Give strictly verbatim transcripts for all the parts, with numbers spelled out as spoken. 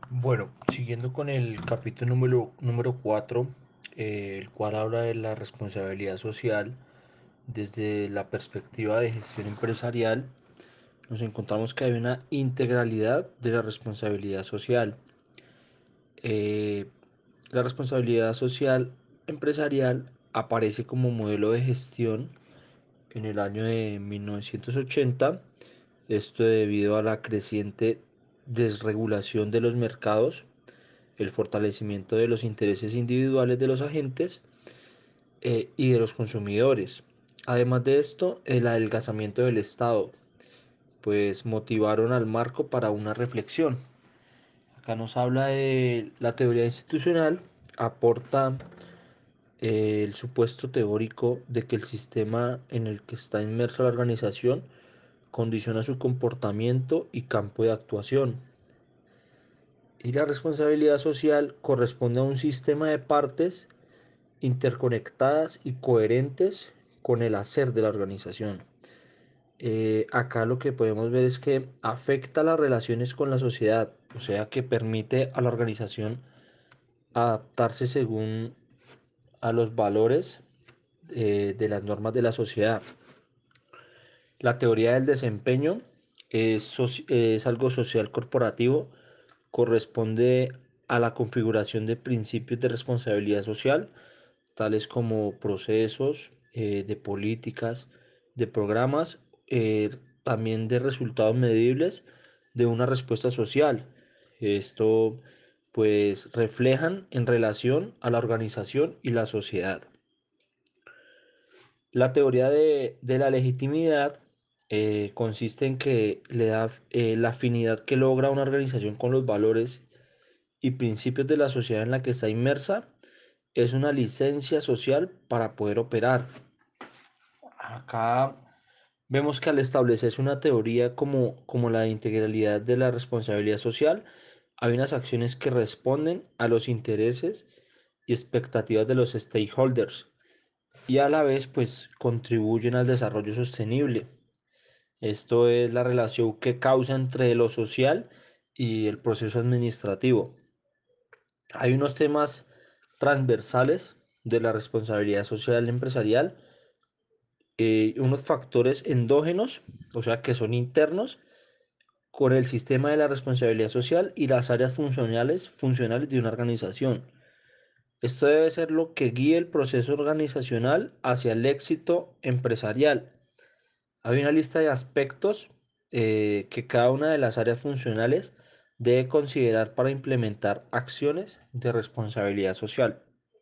Bueno, siguiendo con el capítulo número, número cuatro, eh, el cual habla de la responsabilidad social desde la perspectiva de gestión empresarial, nos encontramos que hay una integralidad de la responsabilidad social. Eh, la responsabilidad social empresarial aparece como modelo de gestión en el año de mil novecientos ochenta, esto debido a la creciente desregulación de los mercados, el fortalecimiento de los intereses individuales de los agentes eh, y de los consumidores. Además de esto, el adelgazamiento del Estado, pues motivaron al marco para una reflexión. Acá nos habla de la teoría institucional, aporta eh, el supuesto teórico de que el sistema en el que está inmersa la organización condiciona su comportamiento y campo de actuación. Y la responsabilidad social corresponde a un sistema de partes interconectadas y coherentes con el hacer de la organización. Eh, acá lo que podemos ver es que afecta las relaciones con la sociedad, o sea que permite a la organización adaptarse según a los valores eh, de las normas de la sociedad. La teoría del desempeño es, es algo social corporativo, corresponde a la configuración de principios de responsabilidad social, tales como procesos, eh, de políticas, de programas, eh, también de resultados medibles de una respuesta social. Esto pues reflejan en relación a la organización y la sociedad. La teoría de, de la legitimidad eh, consiste en que le da eh, la afinidad que logra una organización con los valores y principios de la sociedad en la que está inmersa es una licencia social para poder operar. Acá vemos que al establecerse una teoría como, como la integralidad de la responsabilidad social, hay unas acciones que responden a los intereses y expectativas de los stakeholders y a la vez pues contribuyen al desarrollo sostenible. Esto es la relación que causa entre lo social y el proceso administrativo. Hay unos temas transversales de la responsabilidad social empresarial, eh, unos factores endógenos, o sea, que son internos, con el sistema de la responsabilidad social y las áreas funcionales, funcionales de una organización. Esto debe ser lo que guíe el proceso organizacional hacia el éxito empresarial. Hay una lista de aspectos eh, que cada una de las áreas funcionales debe considerar para implementar acciones de responsabilidad social.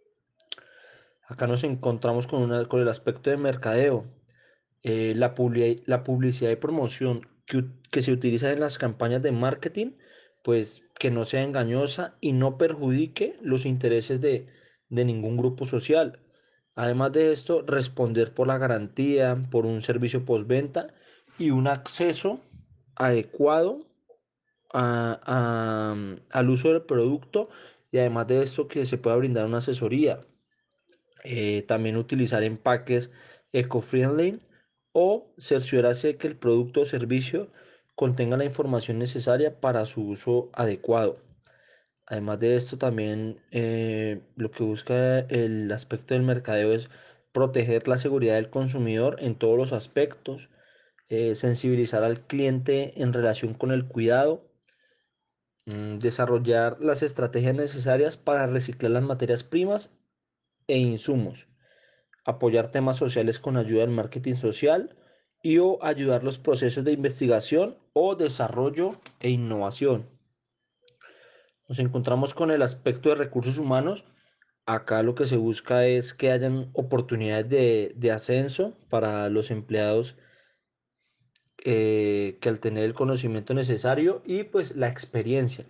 Acá nos encontramos con, una, con el aspecto de mercadeo, eh, la, publi- la publicidad y promoción que, u- que se utiliza en las campañas de marketing, pues que no sea engañosa y no perjudique los intereses de, de ningún grupo social. Además de esto, responder por la garantía, por un servicio postventa y un acceso adecuado a- a- al uso del producto y además de esto que se pueda brindar una asesoría. Eh, también utilizar empaques eco-friendly o cerciorarse de que el producto o servicio contenga la información necesaria para su uso adecuado. Además de esto, también eh, lo que busca el aspecto del mercadeo es proteger la seguridad del consumidor en todos los aspectos, eh, sensibilizar al cliente en relación con el cuidado, mm, desarrollar las estrategias necesarias para reciclar las materias primas e insumos, apoyar temas sociales con ayuda del marketing social y o ayudar los procesos de investigación o desarrollo e innovación. Nos encontramos con el aspecto de recursos humanos. Acá lo que se busca es que hayan oportunidades de, de ascenso para los empleados, eh, que al tener el conocimiento necesario y pues la experiencia.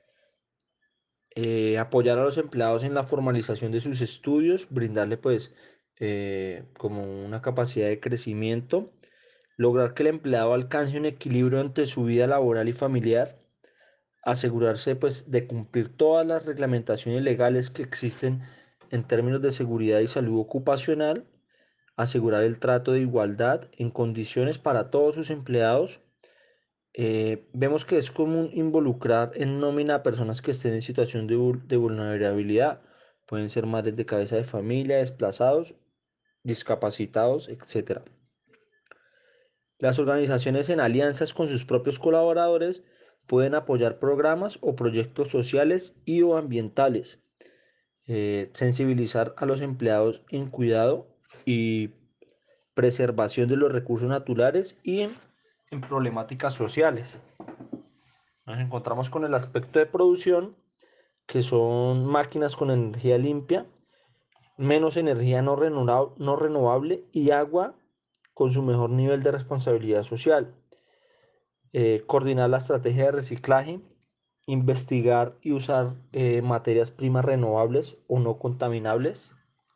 Eh, apoyar a los empleados en la formalización de sus estudios, brindarle pues eh, como una capacidad de crecimiento, lograr que el empleado alcance un equilibrio entre su vida laboral y familiar, asegurarse pues de cumplir todas las reglamentaciones legales que existen en términos de seguridad y salud ocupacional, asegurar el trato de igualdad en condiciones para todos sus empleados, Eh, vemos que es común involucrar en nómina a personas que estén en situación de, vul- de vulnerabilidad. Pueden ser madres de cabeza de familia, desplazados, discapacitados, etcétera. Las organizaciones en alianzas con sus propios colaboradores pueden apoyar programas o proyectos sociales y o ambientales, eh, sensibilizar a los empleados en cuidado y preservación de los recursos naturales y en, en problemáticas sociales. Nos encontramos con el aspecto de producción, que son máquinas con energía limpia, menos energía no renovable, no renovable y agua con su mejor nivel de responsabilidad social. Eh, coordinar la estrategia de reciclaje, investigar y usar eh, materias primas renovables o no contaminables,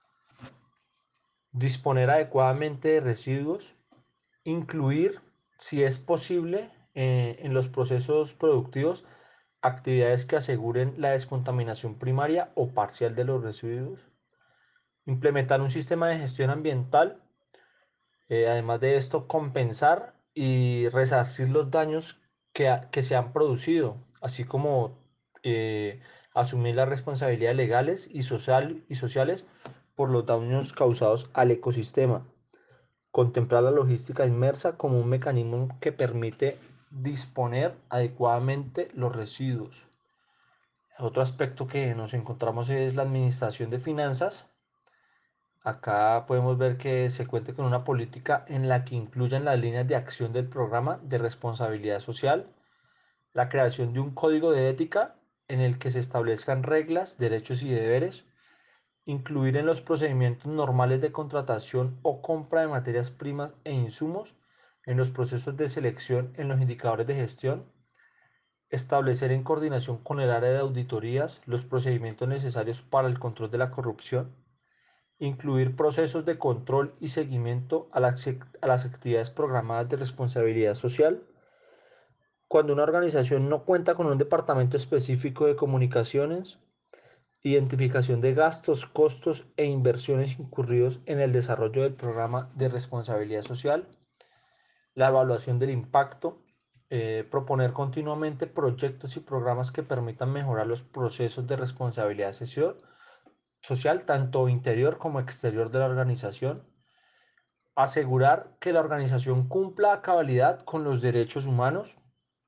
disponer adecuadamente de residuos, incluir, si es posible, eh, en los procesos productivos actividades que aseguren la descontaminación primaria o parcial de los residuos, implementar un sistema de gestión ambiental, eh, además de esto, compensar y resarcir los daños que, ha- que se han producido, así como eh, asumir las responsabilidades legales y, social, y sociales por los daños causados al ecosistema. Contemplar la logística inmersa como un mecanismo que permite disponer adecuadamente los residuos. Otro aspecto que nos encontramos es la administración de finanzas. Acá podemos ver que se cuenta con una política en la que incluyan las líneas de acción del programa de responsabilidad social, la creación de un código de ética en el que se establezcan reglas, derechos y deberes, incluir en los procedimientos normales de contratación o compra de materias primas e insumos, en los procesos de selección, en los indicadores de gestión, establecer en coordinación con el área de auditorías los procedimientos necesarios para el control de la corrupción, incluir procesos de control y seguimiento a las, a las actividades programadas de responsabilidad social. Cuando una organización no cuenta con un departamento específico de comunicaciones, identificación de gastos, costos e inversiones incurridos en el desarrollo del programa de responsabilidad social, la evaluación del impacto, eh, proponer continuamente proyectos y programas que permitan mejorar los procesos de responsabilidad social, social, tanto interior como exterior de la organización, asegurar que la organización cumpla a cabalidad con los derechos humanos.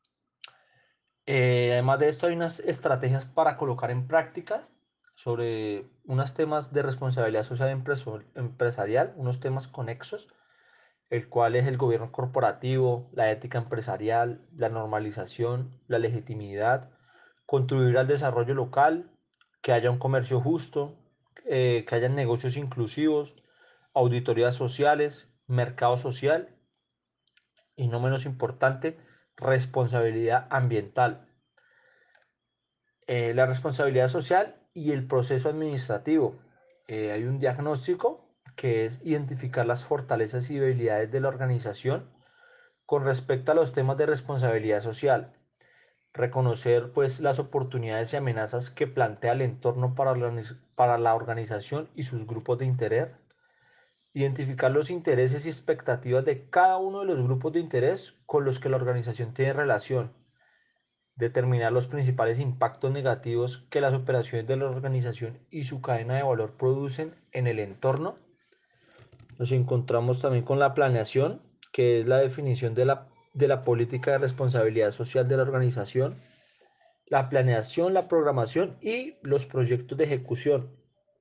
Eh, además de esto, hay unas estrategias para colocar en práctica sobre unos temas de responsabilidad social empresarial, unos temas conexos, el cual es el gobierno corporativo, la ética empresarial, la normalización, la legitimidad, contribuir al desarrollo local, que haya un comercio justo, eh, que haya negocios inclusivos, auditorías sociales, mercado social y no menos importante, responsabilidad ambiental. Eh, la responsabilidad social y el proceso administrativo. Eh, hay un diagnóstico que es identificar las fortalezas y debilidades de la organización con respecto a los temas de responsabilidad social, reconocer pues las oportunidades y amenazas que plantea el entorno para la, para la organización y sus grupos de interés, identificar los intereses y expectativas de cada uno de los grupos de interés con los que la organización tiene relación, determinar los principales impactos negativos que las operaciones de la organización y su cadena de valor producen en el entorno. Nos encontramos también con la planeación, que es la definición de la, de la política de responsabilidad social de la organización, la planeación, la programación y los proyectos de ejecución.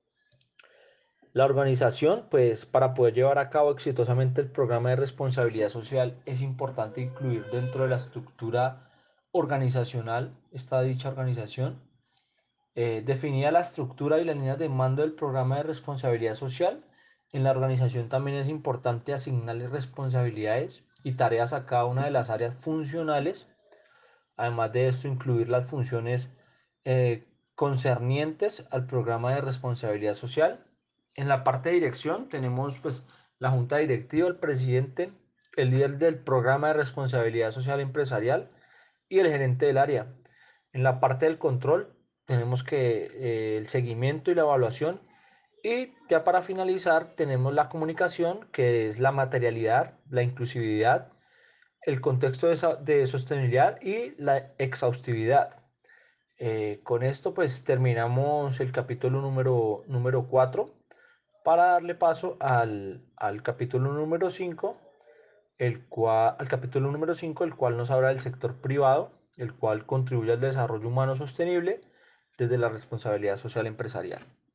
La organización, pues para poder llevar a cabo exitosamente el programa de responsabilidad social es importante incluir dentro de la estructura organizacional esta dicha organización. Eh, definida la estructura y las líneas de mando del programa de responsabilidad social, en la organización también es importante asignarle responsabilidades y tareas a cada una de las áreas funcionales. Además de esto, incluir las funciones eh, concernientes al programa de responsabilidad social. En la parte de dirección tenemos pues la junta directiva, el presidente, el líder del programa de responsabilidad social empresarial y el gerente del área. En la parte del control tenemos que eh, el seguimiento y la evaluación. Y ya para finalizar tenemos la comunicación, que es la materialidad, la inclusividad, el contexto de, esa- de sostenibilidad y la exhaustividad. Eh, con esto pues terminamos el capítulo número, número cuatro para darle paso al, al capítulo número cinco, el cual, al capítulo número cinco, el cual nos habla del sector privado, el cual contribuye al desarrollo humano sostenible desde la responsabilidad social empresarial.